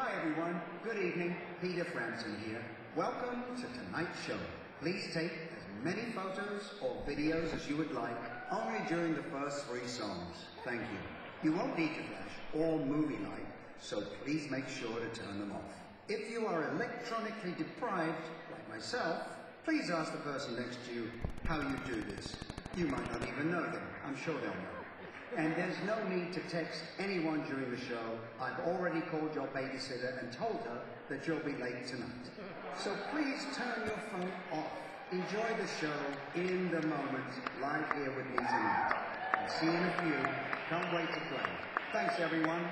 Hi everyone, good evening, Peter Frampton here. Welcome to tonight's show. Please take as many photos or videos as you would like, only during the first 3 songs. Thank you. You won't need your flash or movie light, so please make sure to turn them off. If you are electronically deprived, like myself, please ask the person next to you how you do this. You might not even know them. I'm sure they'll know. And there's no need to text anyone during the show. I've already called your babysitter and told her that you'll be late tonight. So please turn your phone off. Enjoy the show in the moment, live here with me tonight. I'll see you in a few. Can't wait to play. Thanks, everyone.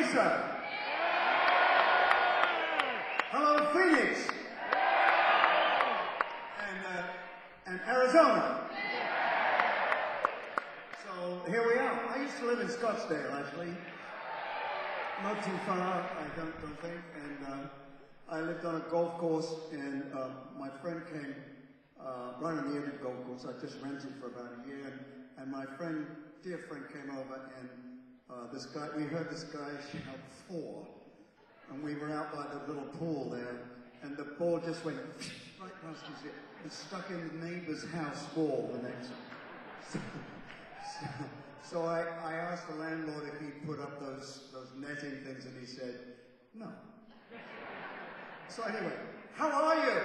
Mesa. Hello, Phoenix. And Arizona. So here we are. I used to live in Scottsdale, actually. Not too far, I don't think. And I lived on a golf course, and my friend came right on the edge of the golf course. I just rented for about a year, and my friend, dear friend, came over, and this guy, we heard this guy shout 4, and we were out by the little pool there, and the ball just went right past his ear. It stuck in the neighbor's house wall the next. So I asked the landlord if he'd put up those netting things, and he said no. So anyway, how are you?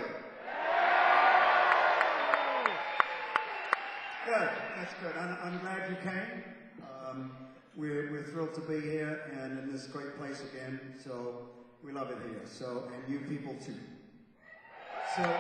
Good, that's good. I'm glad you came. We're thrilled to be here and in this great place again. So we love it here. So, and you people too. So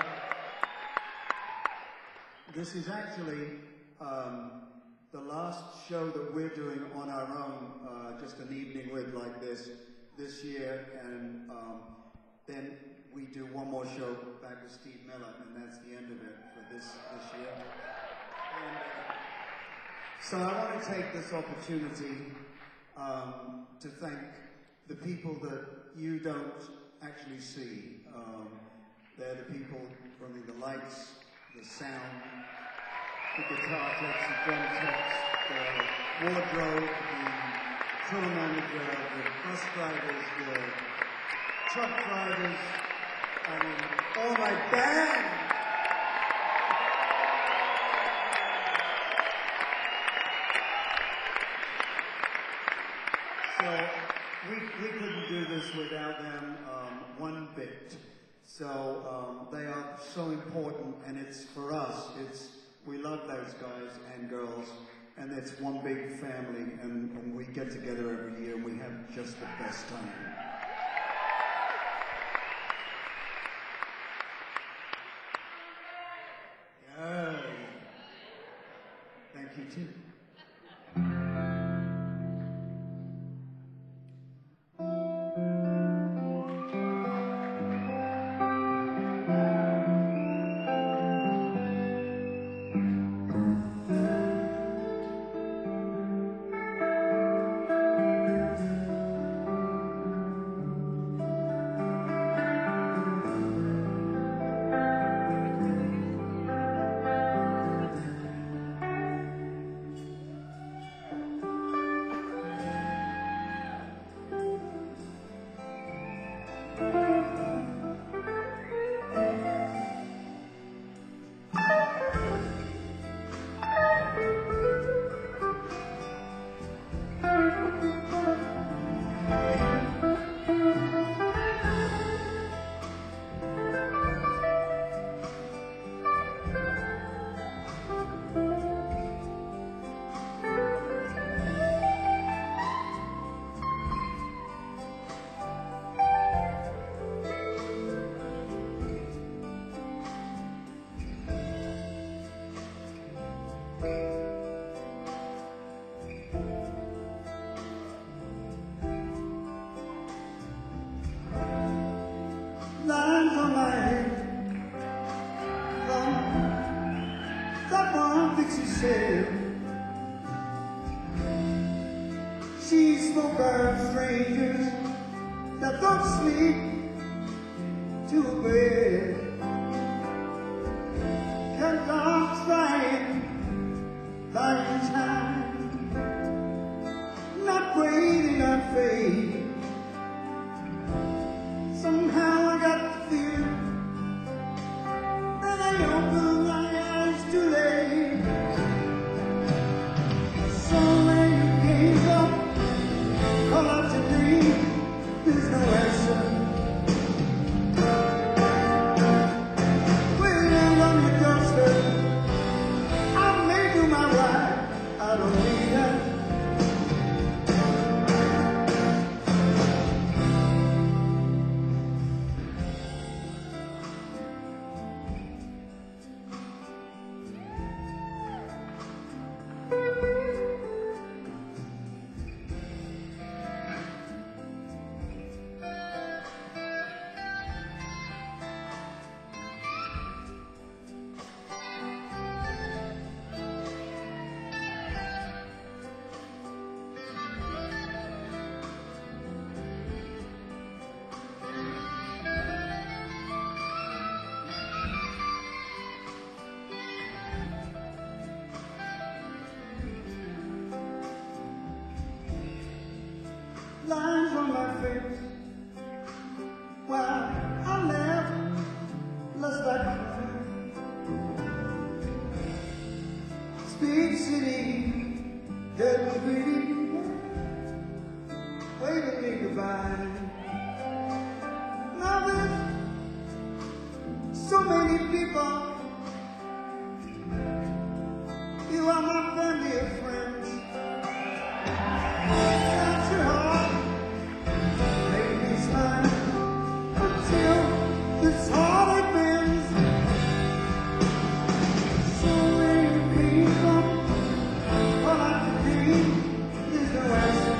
this is actually the last show that we're doing on our own, just an evening with like this year, and then we do one more show back with Steve Miller, and that's the end of it for this year. And, so I want to take this opportunity to thank the people that you don't actually see. They're the people running the lights, the sound, the guitar techs, the drum techs, the wardrobe, the crew manager, the bus drivers, the truck drivers, I mean, all my band. So we couldn't do this without them one bit. So they are so important, and it's for us. We love those guys and girls, and it's one big family, and we get together every year, and we have just the best time. Yeah. Thank you too. She spoke of strangers that don't sleep to a bed. Cat dogs flying, lying time, not waiting on fate. Somehow I got the feeling that I opened my eyes too late. So many games up, call out to me, there's no answer. face while I laugh, lest I cry. Speed City, dead green, waving me goodbye. Now there's so many people. You are my family and friends. That's your heart, make me smile until this heart bends. So many people, all I can dream is no answer.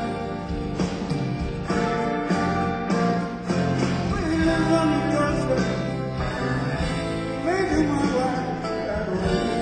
We live on the doorstep, maybe my wife got older.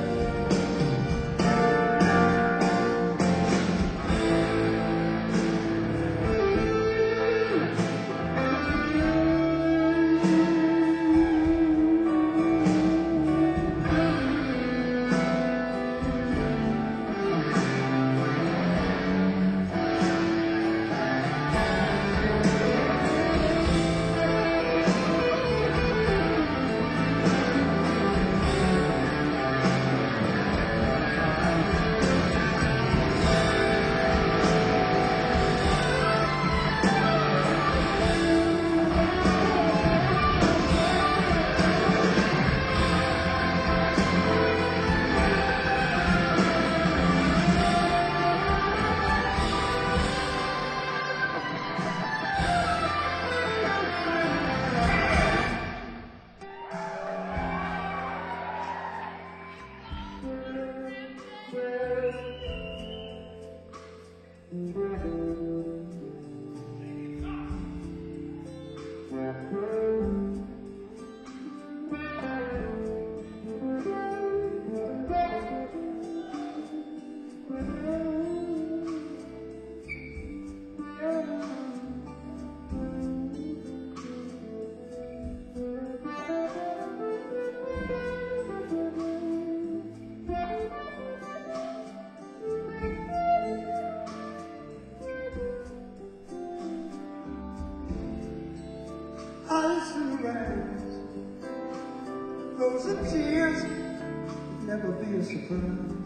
Ice and rags, rose and tears, never be a surprise.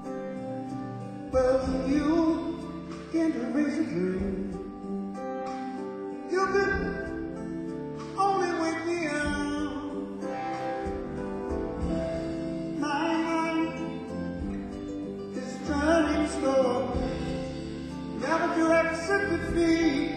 But you can't erase a dream. You can only wake me up. My mind is turning slow, never to accept defeat.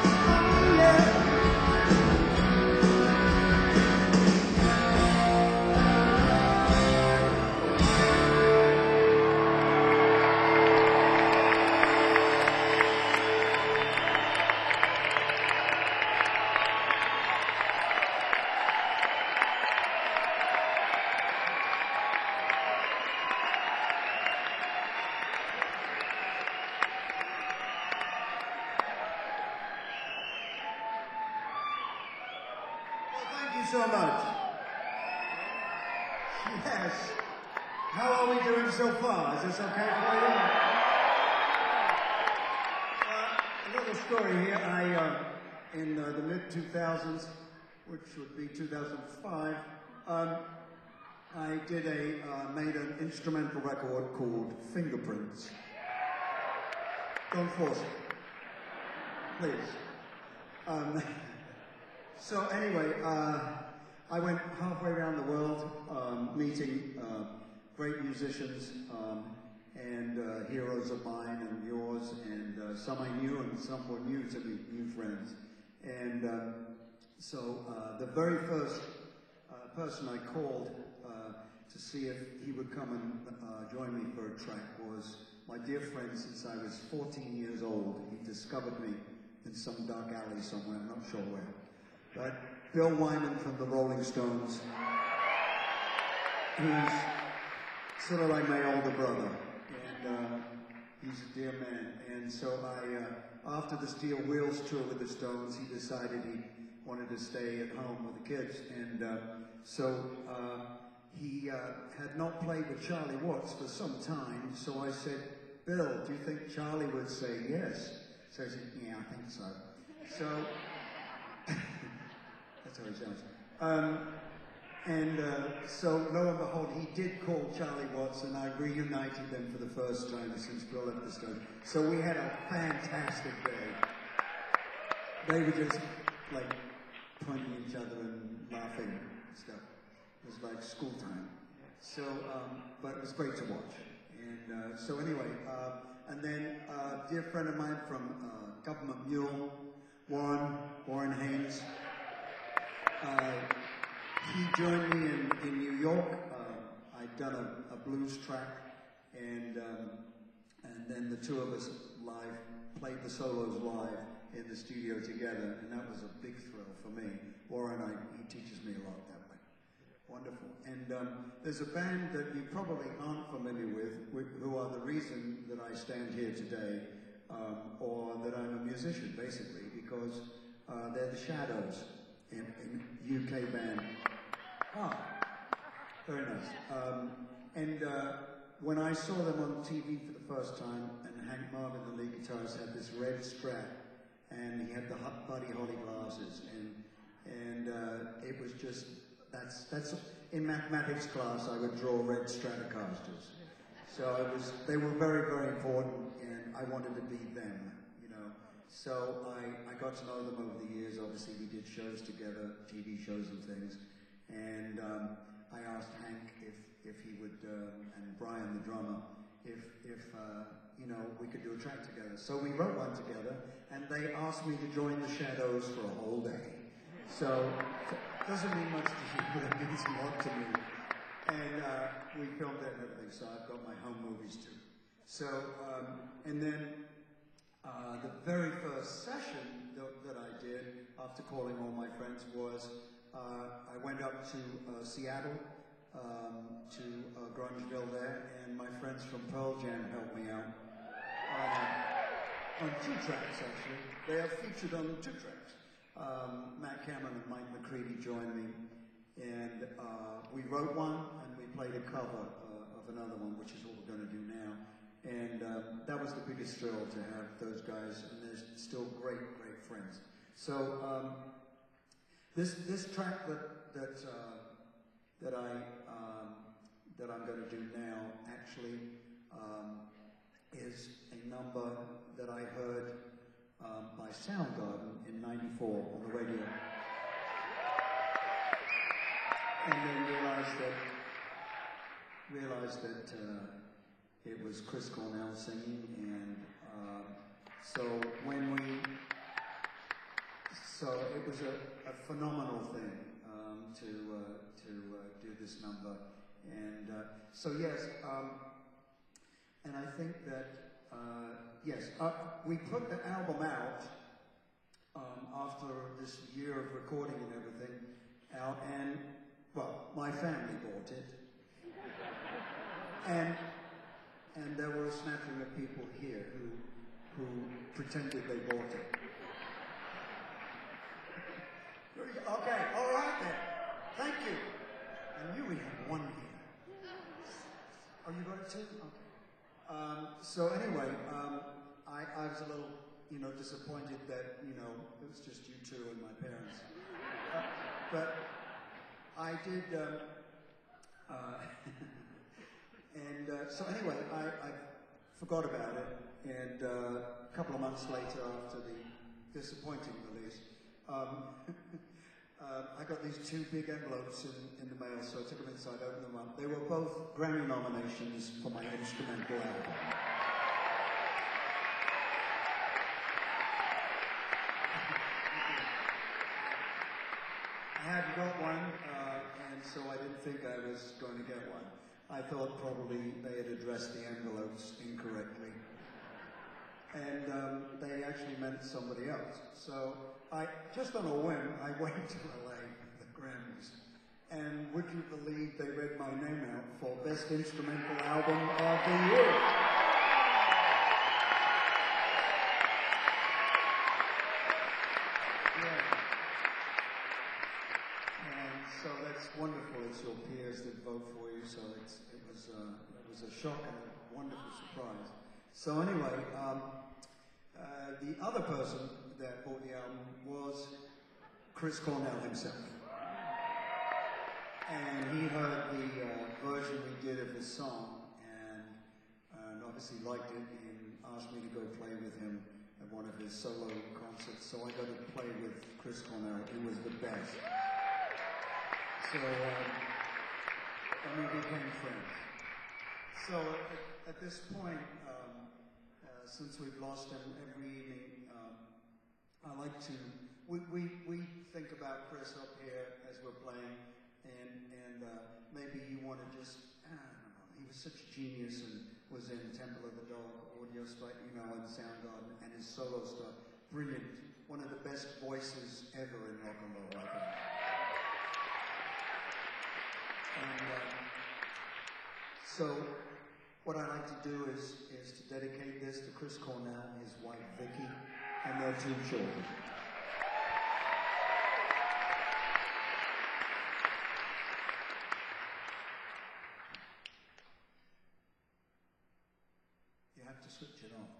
So much. Yes. How are we doing so far? Is this okay for you? A little story here. In the mid-2000s, which would be 2005, I made an instrumental record called Fingerprints. Don't force it, please. So anyway, I went halfway around the world, meeting great musicians and heroes of mine and yours, and some I knew and some were new to me, new friends. And so the very first person I called to see if he would come and join me for a track was my dear friend since I was 14 years old. He discovered me in some dark alley somewhere, I'm not sure where. But Bill Wyman from the Rolling Stones, who's sort of like my older brother, and he's a dear man. And so after the Steel Wheels tour with the Stones, he decided he wanted to stay at home with the kids, and so he had not played with Charlie Watts for some time. So I said, Bill, do you think Charlie would say yes? So he said, yeah, I think so. So. That's how he sounds. So lo and behold, he did call Charlie Watts, and I reunited them for the first time since Bill left the Stones. So we had a fantastic day. They were just like pointing at each other and laughing and stuff. It was like school time. So, but it was great to watch. And so anyway, and then a dear friend of mine from Government Mule, Warren Haynes. He joined me in New York. I'd done a blues track, and then the two of us played the solos live in the studio together, and that was a big thrill for me. Warren, he teaches me a lot that way. Wonderful. And there's a band that you probably aren't familiar with, who are the reason that I stand here today, or that I'm a musician, basically, because they're the Shadows. In UK band. Very nice. When I saw them on TV for the first time, and Hank Marvin, the lead guitarist, had this red Strat, and he had the Buddy Holly glasses, and it was just that's in mathematics class I would draw red Stratocasters. So they were very, very important, and I wanted to be them. So I got to know them over the years. Obviously, we did shows together, TV shows and things. And I asked Hank if he would, and Brian, the drummer, if we could do a track together. So we wrote one together, and they asked me to join the Shadows for a whole day. So it doesn't mean much to you, but it means a lot to me. And we filmed it and everything, so I've got my home movies too. So, and then the very first session that I did after calling all my friends was I went up to Seattle, to Grungeville there, and my friends from Pearl Jam helped me out on 2 tracks actually. They are featured on 2 tracks. Matt Cameron and Mike McCready joined me, and we wrote one and we played a cover of another one, which is what we're going to do now. And that was the biggest thrill to have those guys, and they're still great, great friends. So this track that I'm going to do now actually is a number that I heard by Soundgarden in '94 on the radio, and then realized that it was Chris Cornell singing, and so when So it was a phenomenal thing to do this number. And so yes, and I think that, yes, we put the album out after this year of recording and everything out, and, well, my family bought it. And there were a smattering of people here who pretended they bought it. Okay, all right then. Thank you. I knew we had one here. Oh, you got it too? Okay. So anyway, I was a little, disappointed that, it was just you two and my parents. But I did, so anyway, I forgot about it, and a couple of months later, after the disappointing release, I got these two big envelopes in the mail, so I took them inside, opened them up. They were both Grammy nominations for my instrumental album. I hadn't got one, and so I didn't think I was going to get one. I thought probably they had addressed the envelopes incorrectly. And they actually meant somebody else. So I, just on a whim, I went to LA at the Grammys. And would you believe they read my name out for Best Instrumental Album of the Year? Yeah. And so that's wonderful. It's your peers that vote for you. So it was a shock and a wonderful surprise. So anyway, the other person that bought the album was Chris Cornell himself. And he heard the version we did of his song and obviously liked it and asked me to go play with him at one of his solo concerts. So I got to play with Chris Cornell. He was the best. So and we became friends. So at this point, since we've lost him every evening, I like to, we think about Chris up here as we're playing, and maybe you want to just, I don't know, he was such a genius and was in Temple of the Dog, Audio Spike, and Soundgarden, and his solo stuff, brilliant. One of the best voices ever in rock and roll, I think. And so, what I like to do is to dedicate this to Chris Cornell, his wife Vicky, and their two children. You have to switch it on.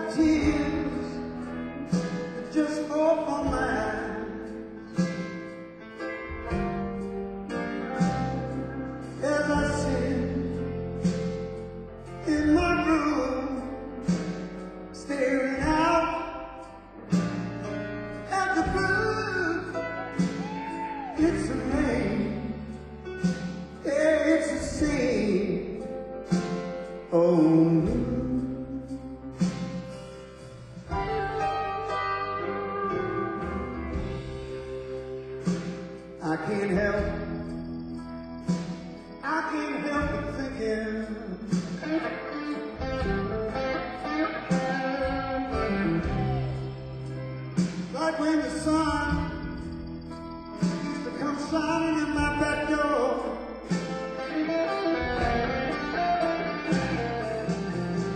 tears just fall from my eyes as I sit in my room, staring out at the blue. It's a rain, yeah, it's a scene. Oh, I can't help but thinking like when the sun used to come shining in my back door.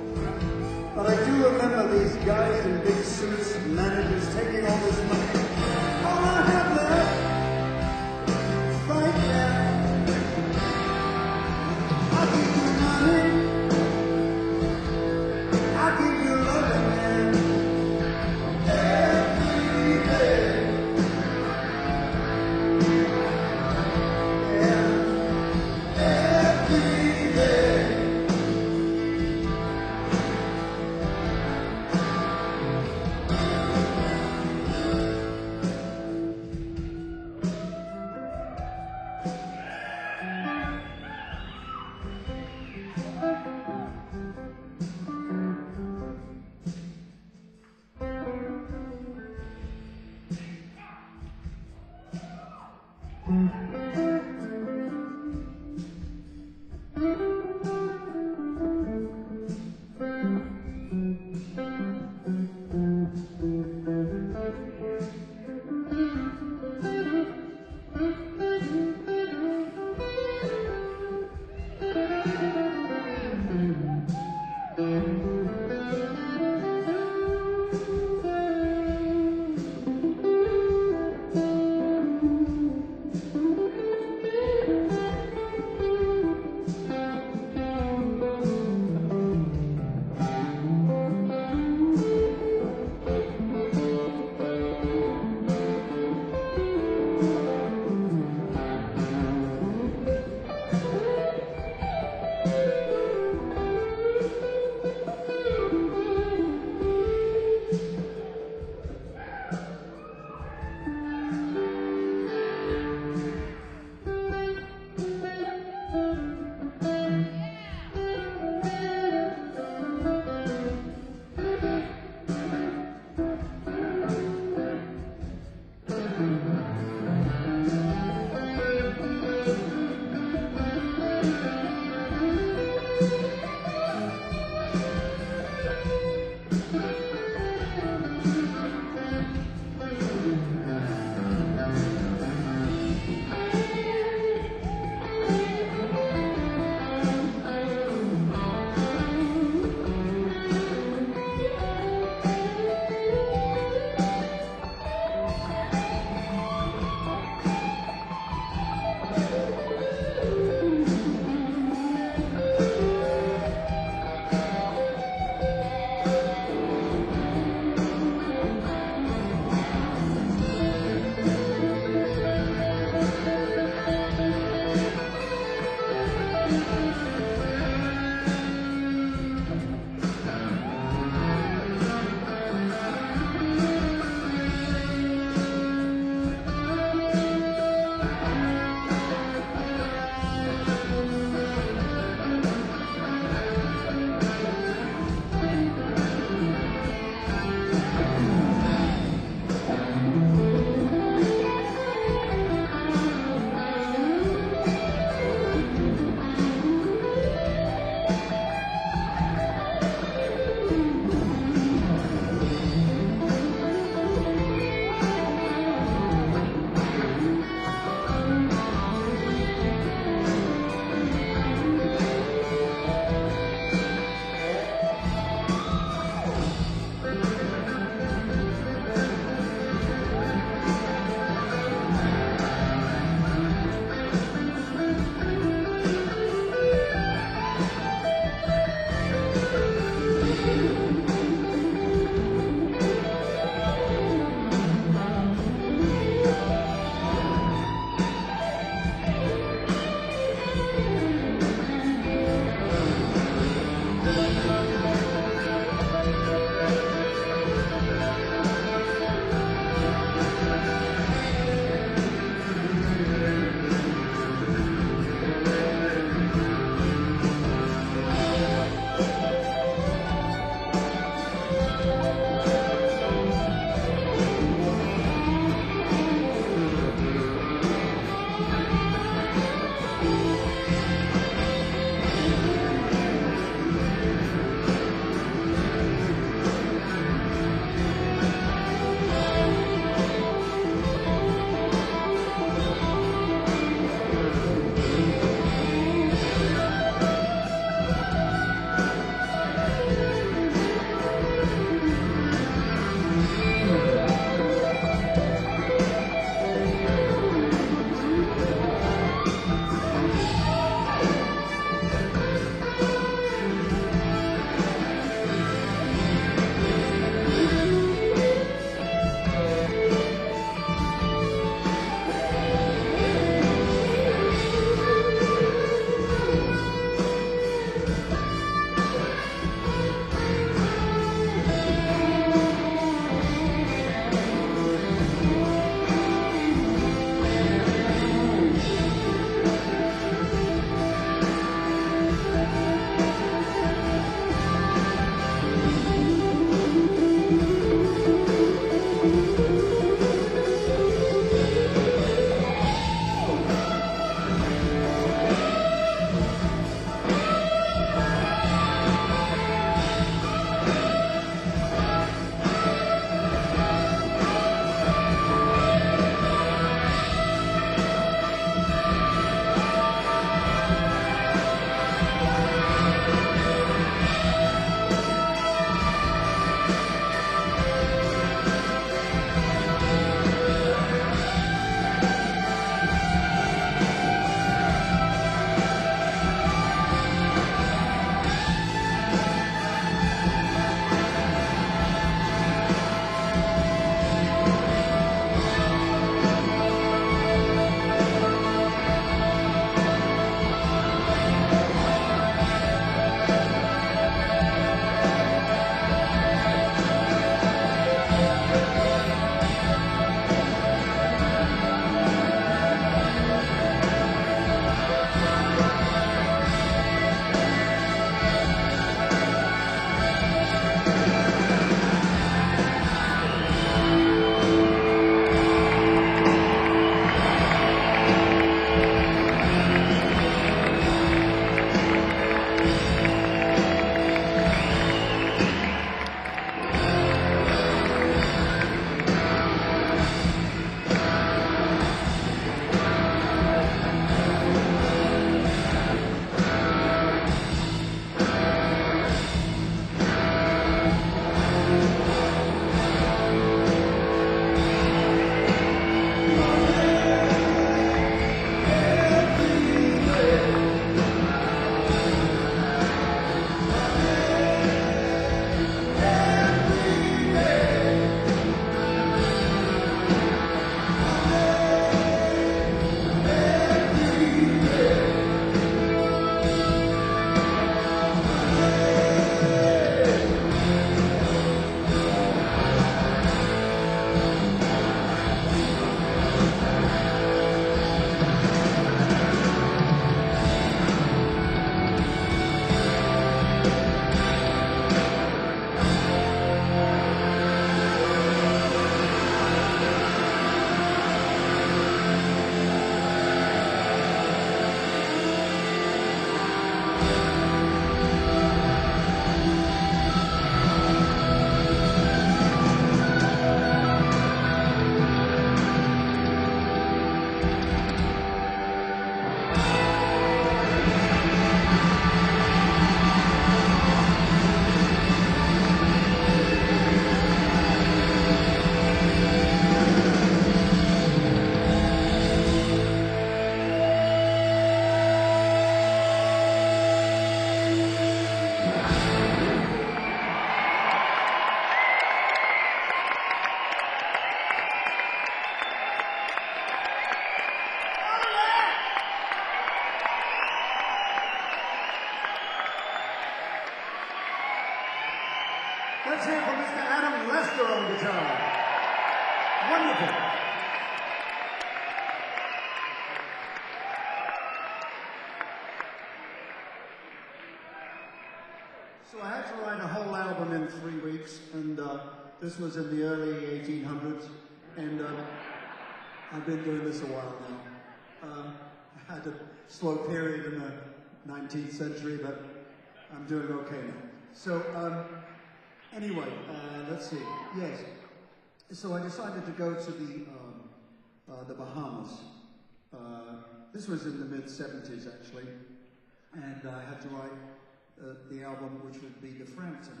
This was in the early 1800s, and I've been doing this a while now. I had a slow period in the 19th century, but I'm doing okay now. So, anyway, let's see. Yes. So I decided to go to the Bahamas. This was in the mid-70s, actually, and I had to write the album, which would be the Frampton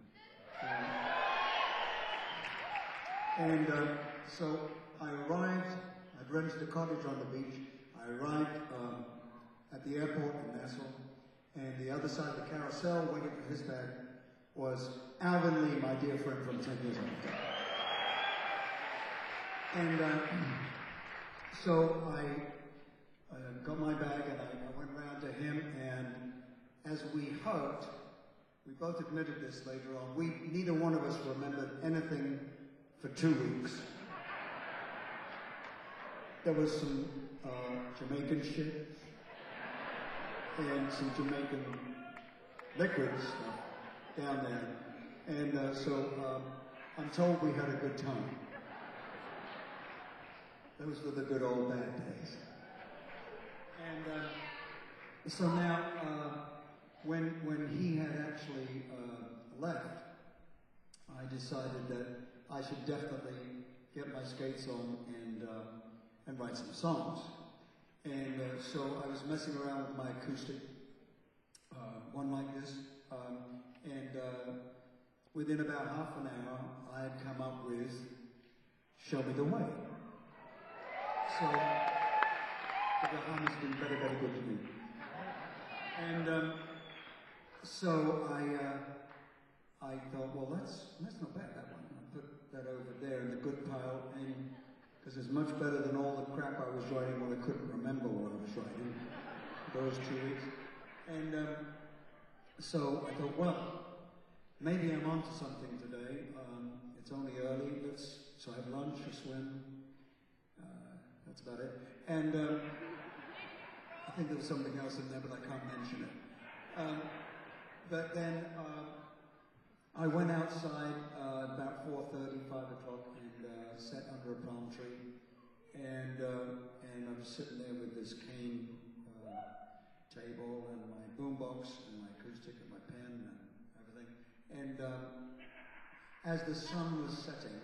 album. So I arrived, I'd rented a cottage on the beach. I arrived at the airport in Nassau, and the other side of the carousel, waiting for his bag, was Alvin Lee, my dear friend from 10 years ago. And so I got my bag and I went round to him, and as we hugged, we both admitted this later on, neither one of us remembered anything for 2 weeks. There was some Jamaican shit and some Jamaican liquid stuff down there. And so I'm told we had a good time. Those were the good old bad days. And so now, when he had actually left, I decided that I should definitely get my skates on and write some songs. And so I was messing around with my acoustic, one like this, and within about half an hour, I had come up with Show Me the Way. So the Bahamas been very, very good to me. And so I thought, well, that's not bad, that one. I put that over there in the good pile, because it's much better than all the crap I was writing when I couldn't remember what I was writing those 2 weeks. And so I thought, well, maybe I'm onto something today. It's only early. So I have lunch, a swim. That's about it. And I think there was something else in there, but I can't mention it. But then I went outside about 4:30, 5 o'clock, and sat under a palm tree. And I was sitting there with this cane table and my boombox and my acoustic and my pen and everything. And as the sun was setting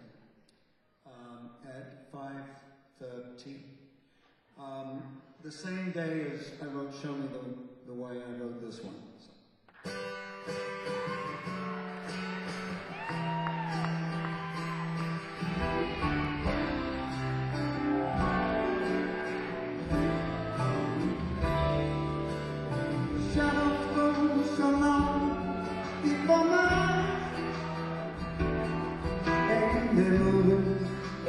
at 5:30, the same day as I wrote Show Me the Way, I wrote this one. So. Shadows go so long before my eyes, and they're moving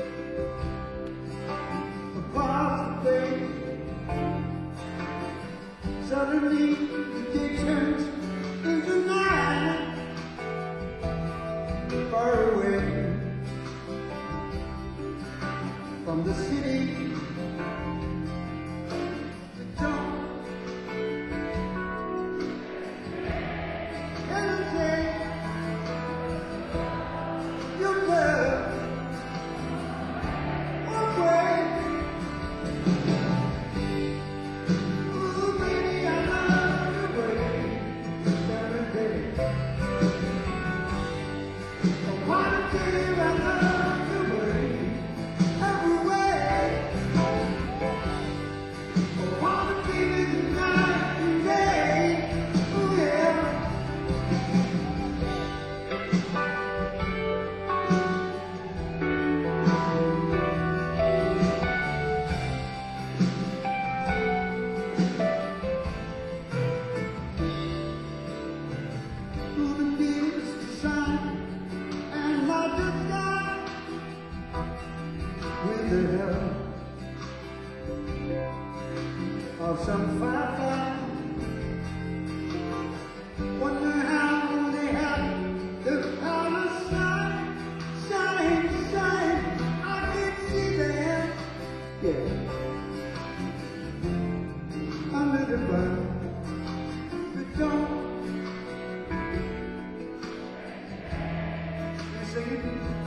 across the way. Suddenly the day turns into night, far away from the city. The dawn your love away. Ooh, baby, I love the way every day. I wanna tell you I love the way every way. I wanna be with you night and day. Ooh, yeah. With the help of some firefly, wonder how they have the power to shine, shine, shine. I can see them, yeah, under the burn, but don't you sing it?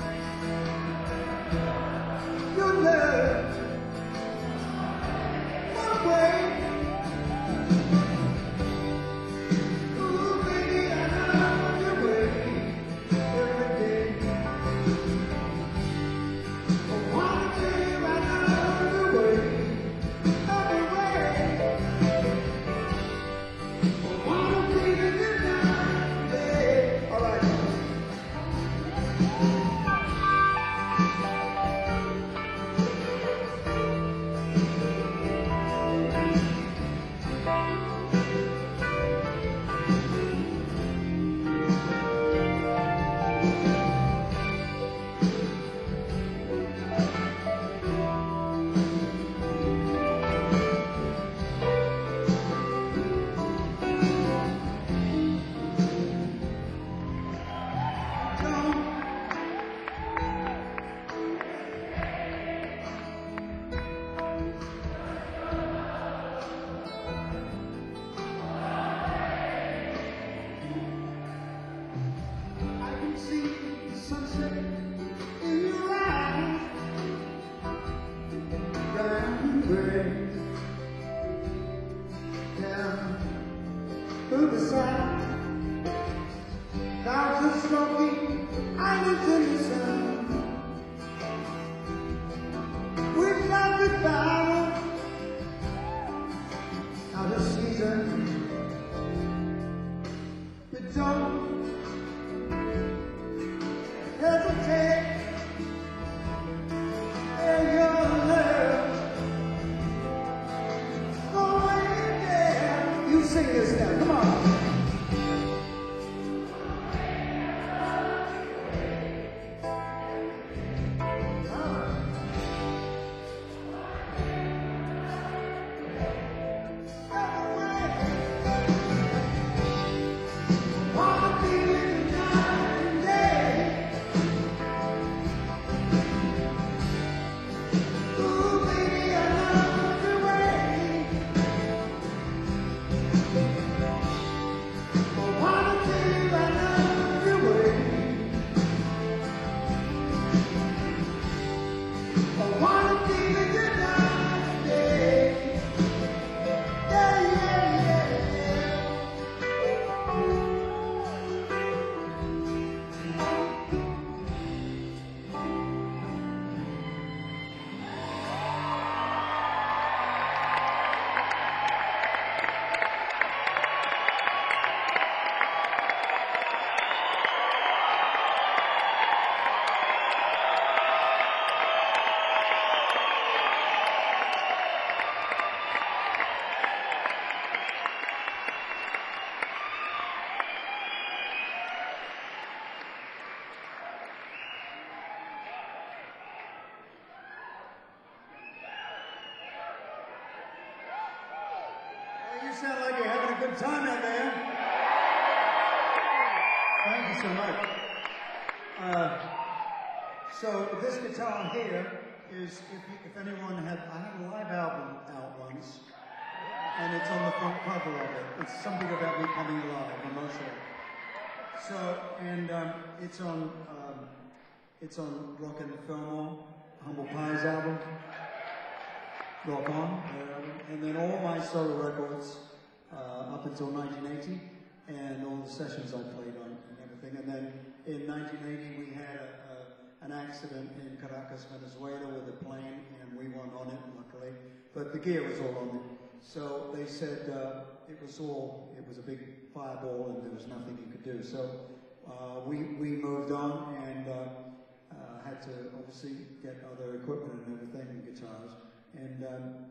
battle out of season, but don't hesitate. And your love, go right there. You sing this now, come on. You sound like you're having a good time out there. Thank you so much. So this guitar here is, if anyone had, I had a live album out once, and it's on the front cover of it. It's something about me coming alive, emotionally. So, and it's on Rock in the Fillmore, Humble Pie's album. Rock On, and then all my solo records up until 1980, and all the sessions I played on and everything. And then in 1980 we had an accident in Caracas, Venezuela with a plane, and we weren't on it, luckily. But the gear was all on it. So they said it was a big fireball and there was nothing you could do. So we moved on and had to obviously get other equipment and everything, guitars. And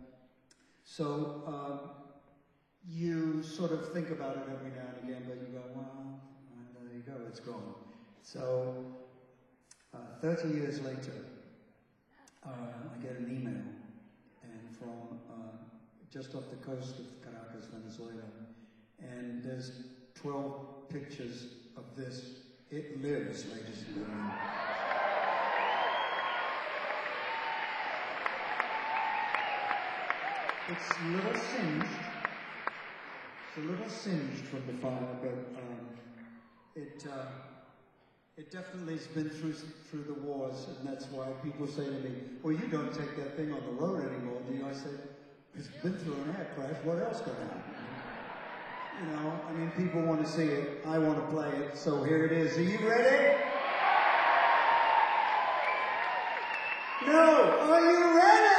so you sort of think about it every now and again, but you go, well, there you go, it's gone. So 30 years later, I get an email, and from just off the coast of Caracas, Venezuela, and there's 12 pictures of this. It lives, ladies and gentlemen. It's a little singed. It's a little singed from the fire, but it definitely has been through the wars, and that's why people say to me, "Well, you don't take that thing on the road anymore, do you?" I say, "It's been through an air crash. What else could happen?" You know, I mean, people want to see it. I want to play it, so here it is. Are you ready? No, are you ready?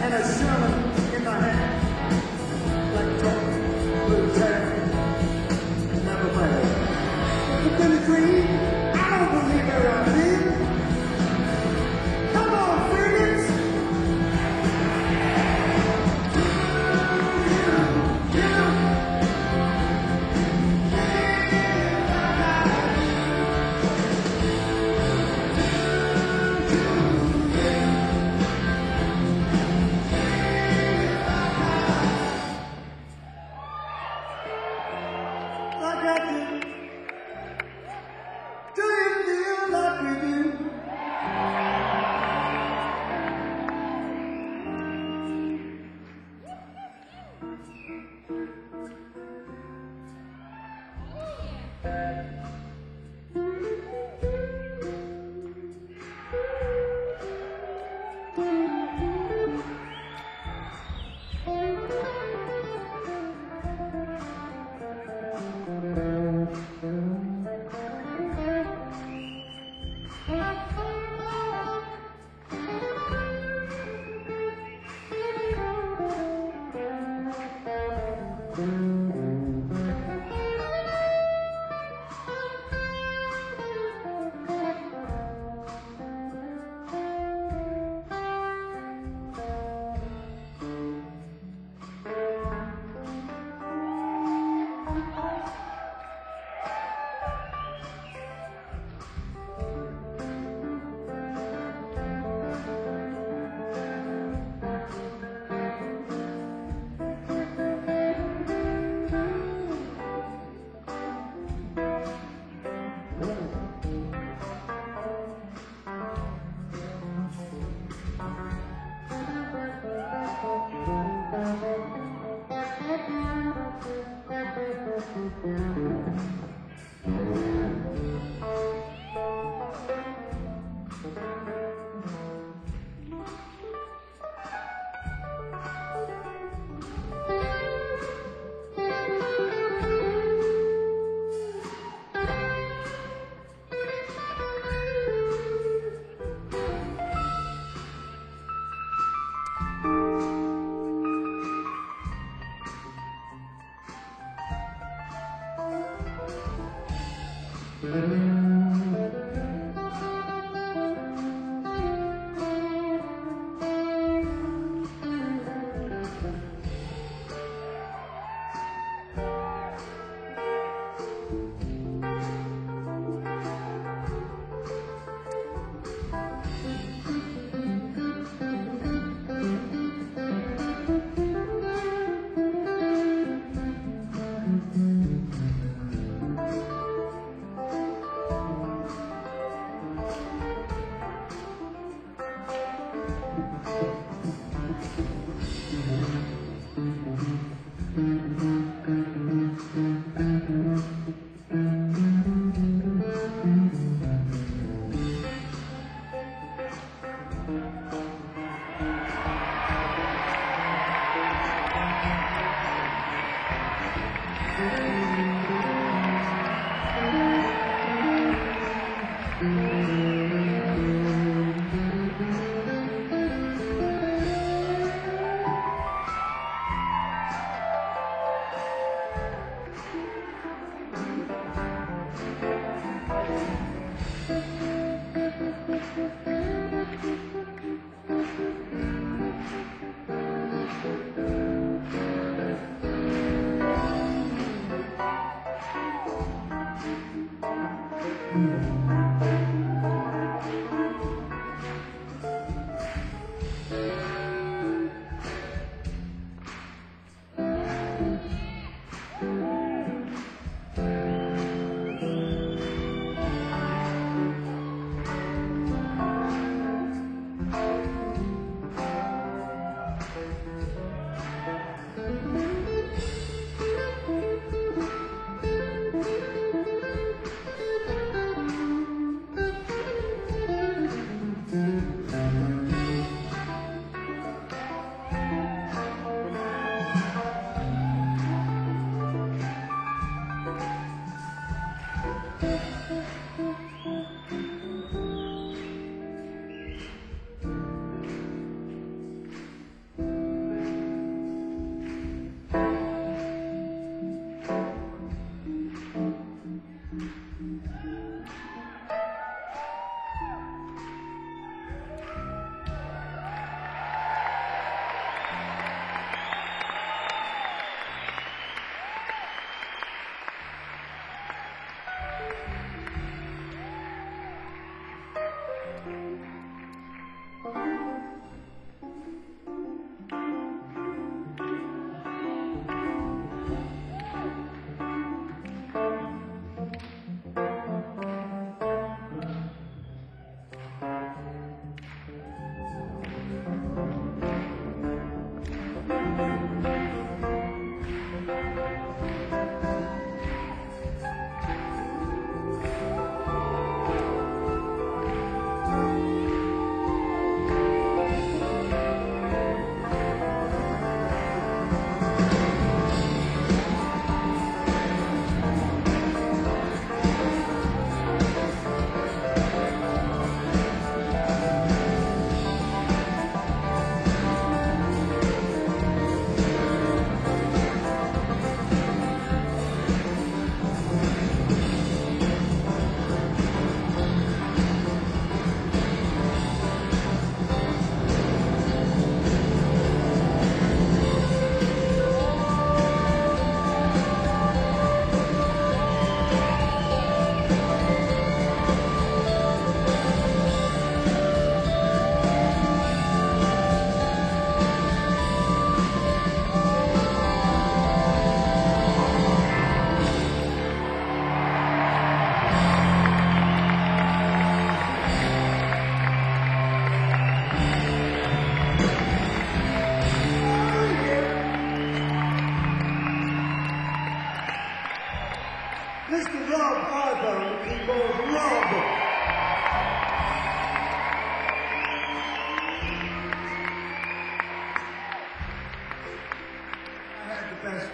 and a Sherman in the hand. Like Tom, Blue Terry, never failed. But then the dream, I don't believe that I'm in. Come on, Phoenix! Like I do. Do you feel like we do?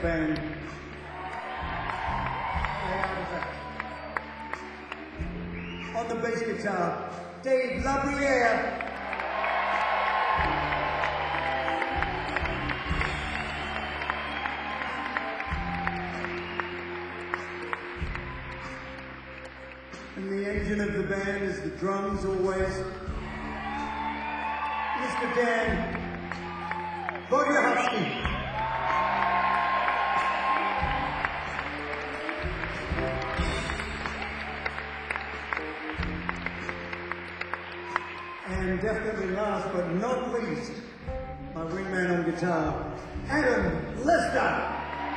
band. On the bass guitar, Dave Labriere. And the engine of the band is the drums always. Mr. Dan Wojciechowski. And definitely last but not least, my wingman on guitar, Adam Lister.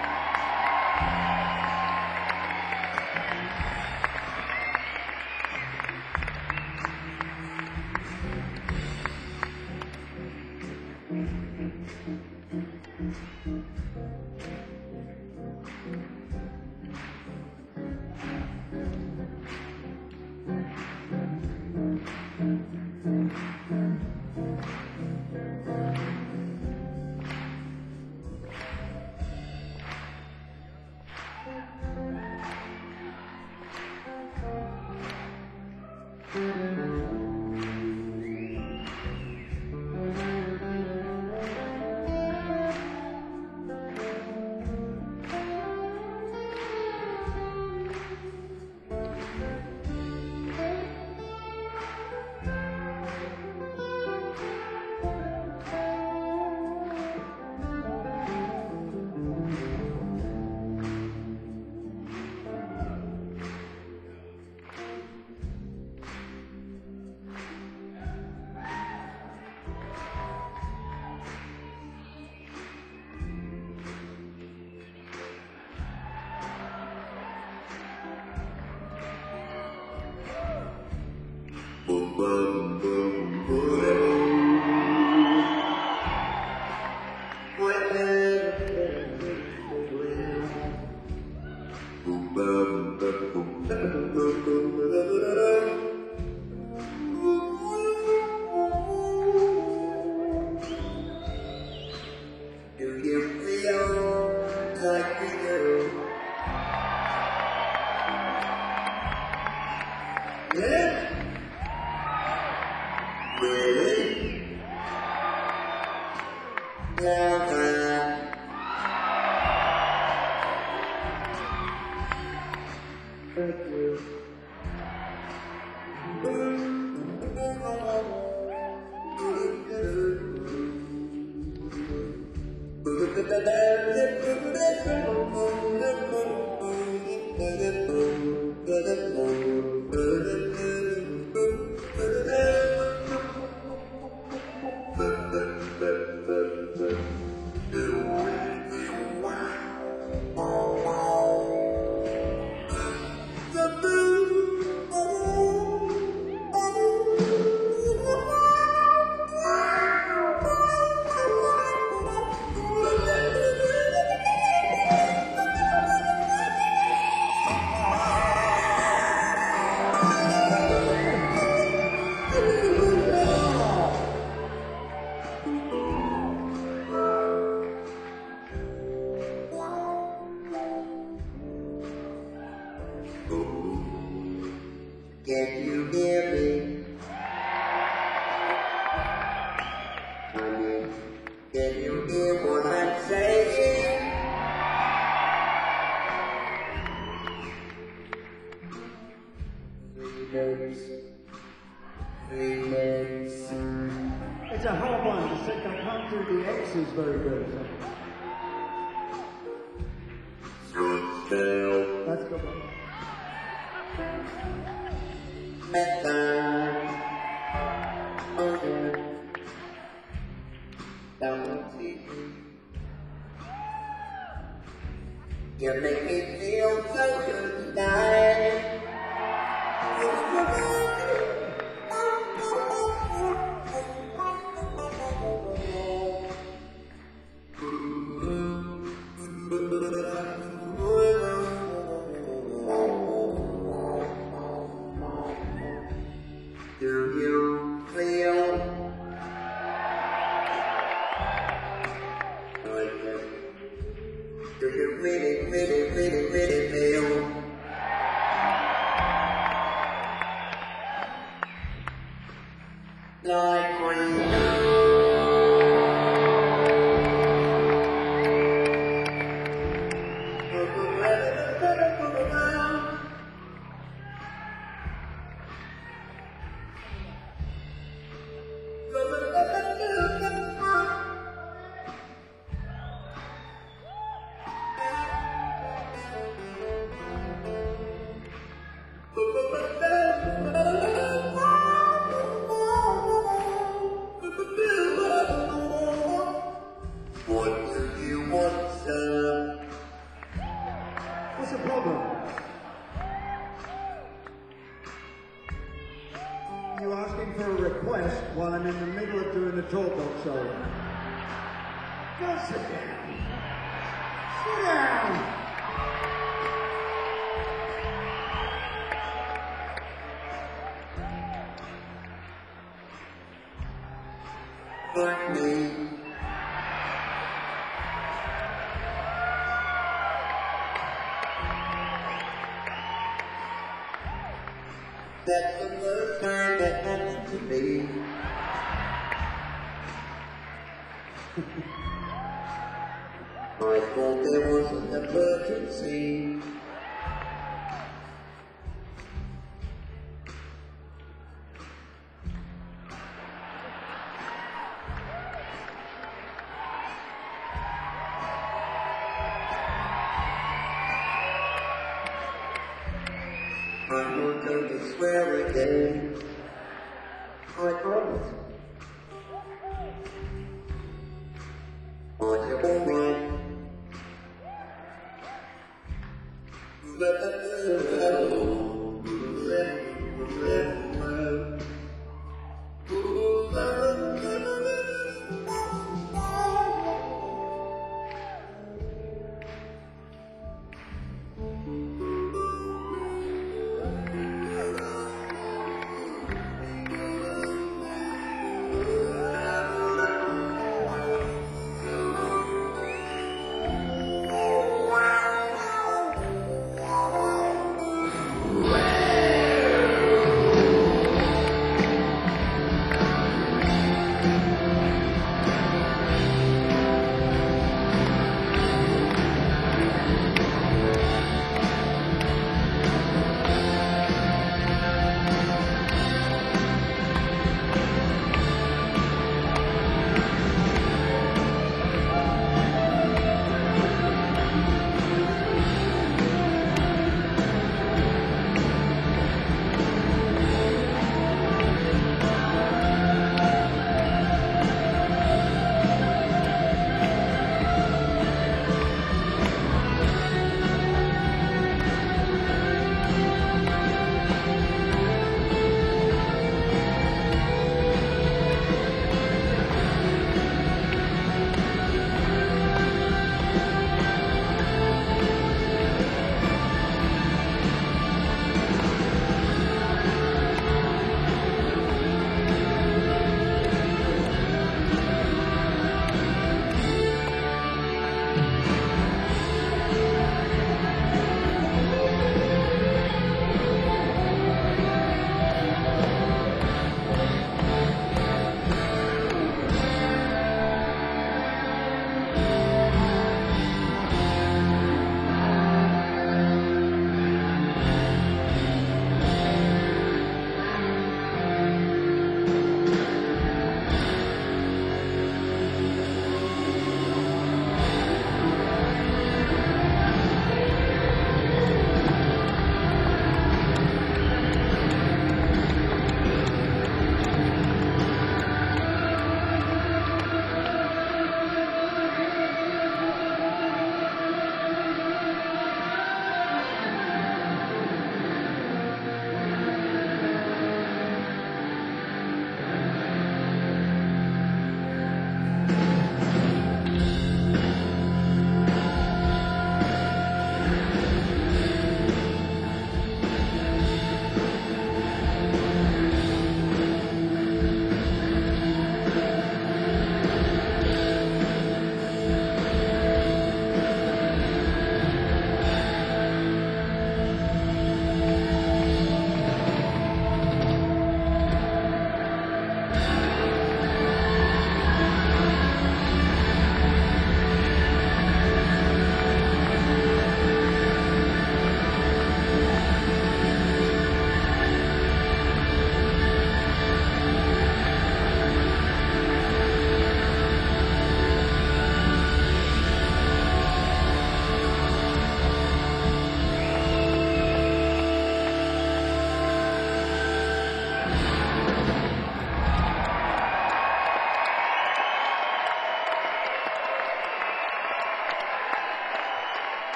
Can you hear me? Honey, can you hear what I'm saying? Remix. It's a hard one. The second I can't do the X's very good. So. That's good one. You make me feel so good tonight. Do you feel like it? Do you What do you want, sir? What's the problem? You asking for a request while I'm in the middle of doing the talk show? Go sit down. Sit down. Like me. That's the first time that happened to me. I thought there was an emergency. I'm not going to swear again. I promise. Are you alright?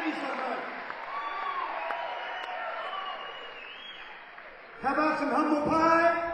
Thank you so much. How about some humble pie?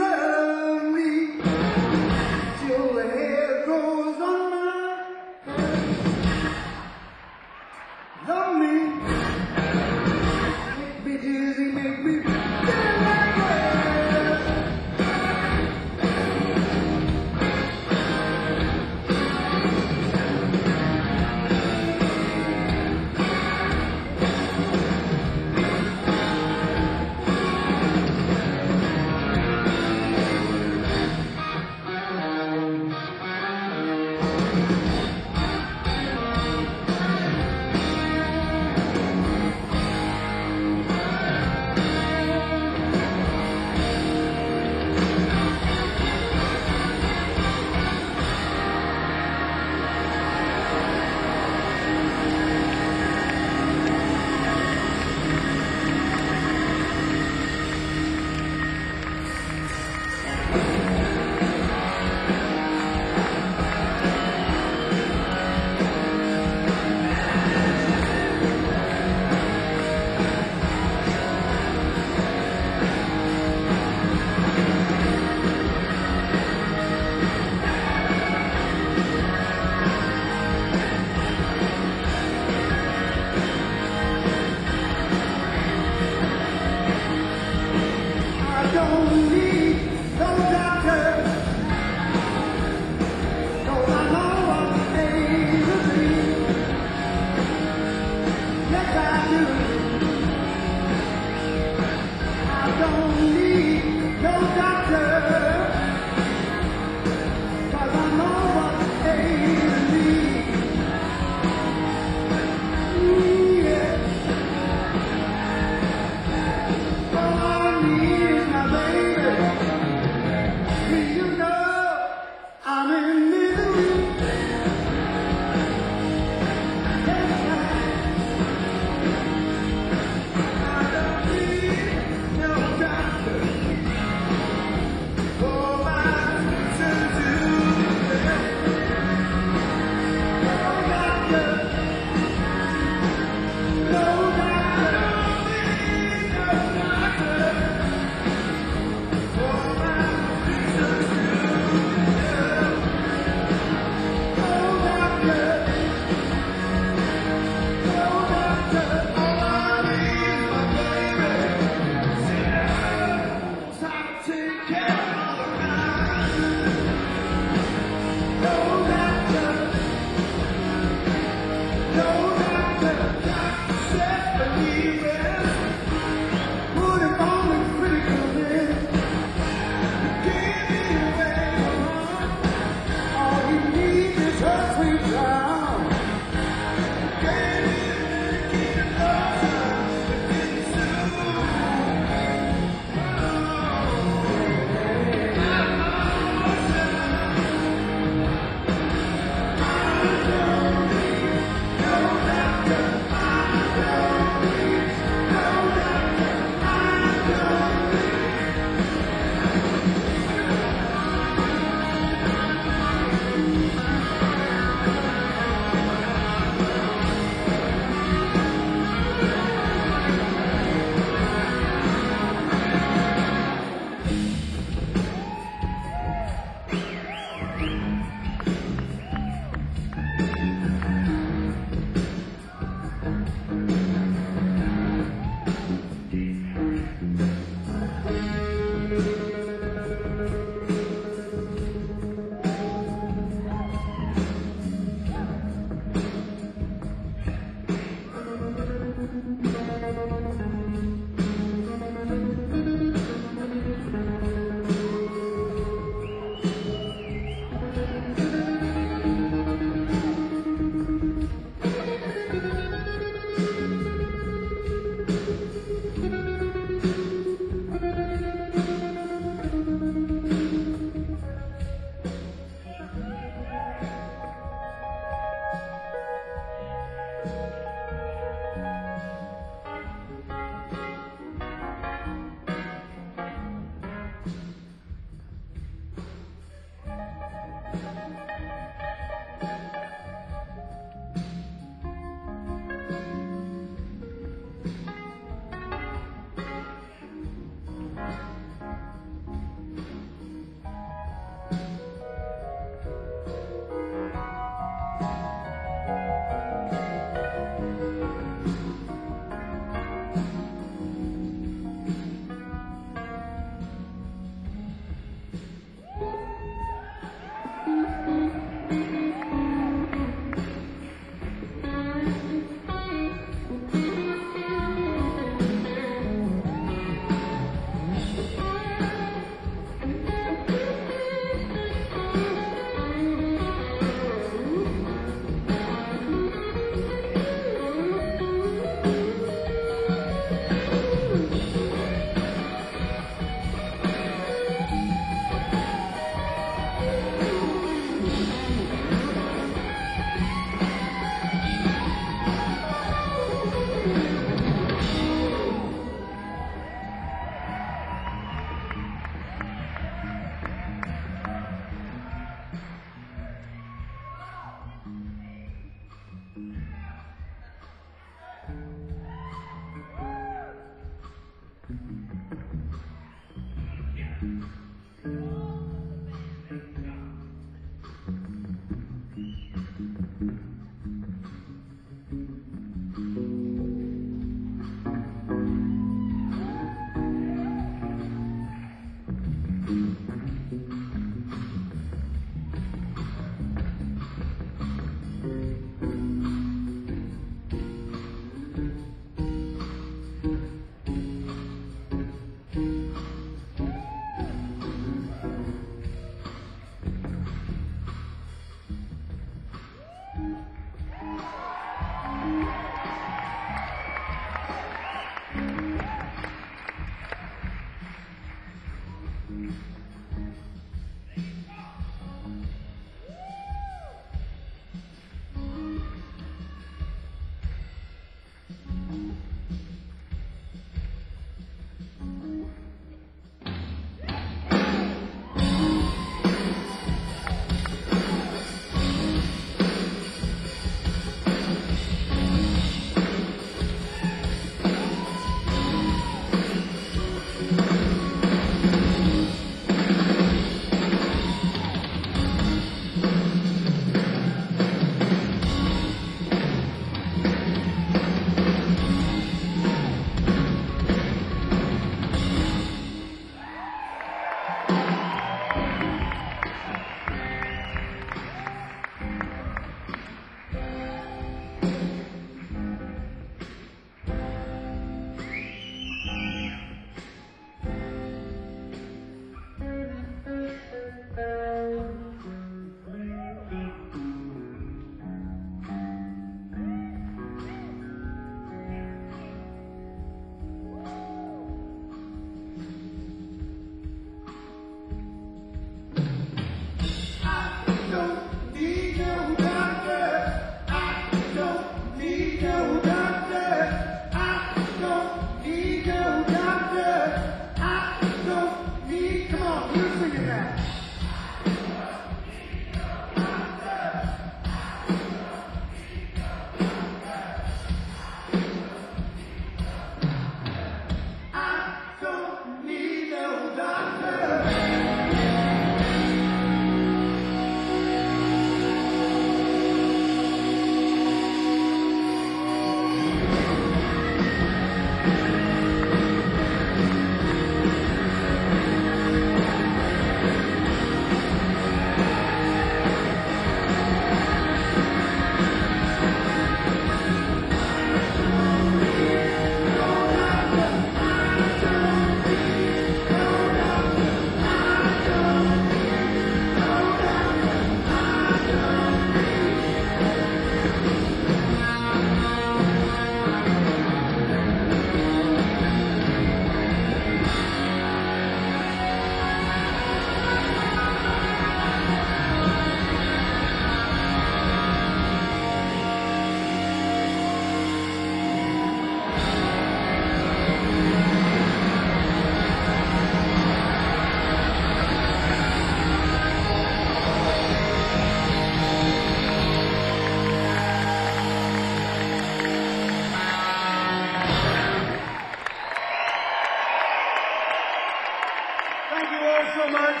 Thank you all so much.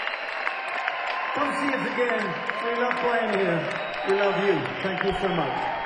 Come see us again. We love playing here. We love you. Thank you so much.